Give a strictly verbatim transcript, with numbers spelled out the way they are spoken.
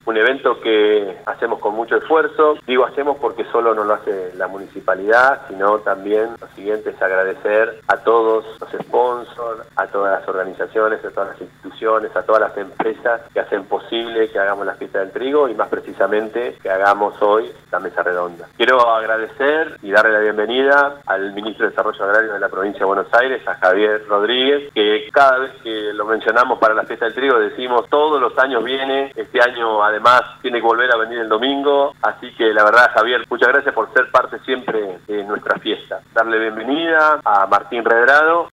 un evento que hacemos con mucho esfuerzo. Digo hacemos porque solo no lo hace la municipalidad, sino también lo siguiente es agradecer a todos los sponsors, a todas las organizaciones, a todas las instituciones, a todas las empresas que hacen posible que hagamos la fiesta del trigo y más precisamente que hagamos hoy la mesa redonda. Quiero agradecer y darle la bienvenida al ministro de Desarrollo Agrario de la provincia de Buenos Aires, a Javier Rodríguez, que cada vez que lo mencionamos para la fiesta del trigo decimos todos los años viene, este año además tiene que volver a venir el domingo, así que la verdad Javier, muchas gracias por ser parte siempre de nuestra fiesta. Darle bienvenida a Martín Redrado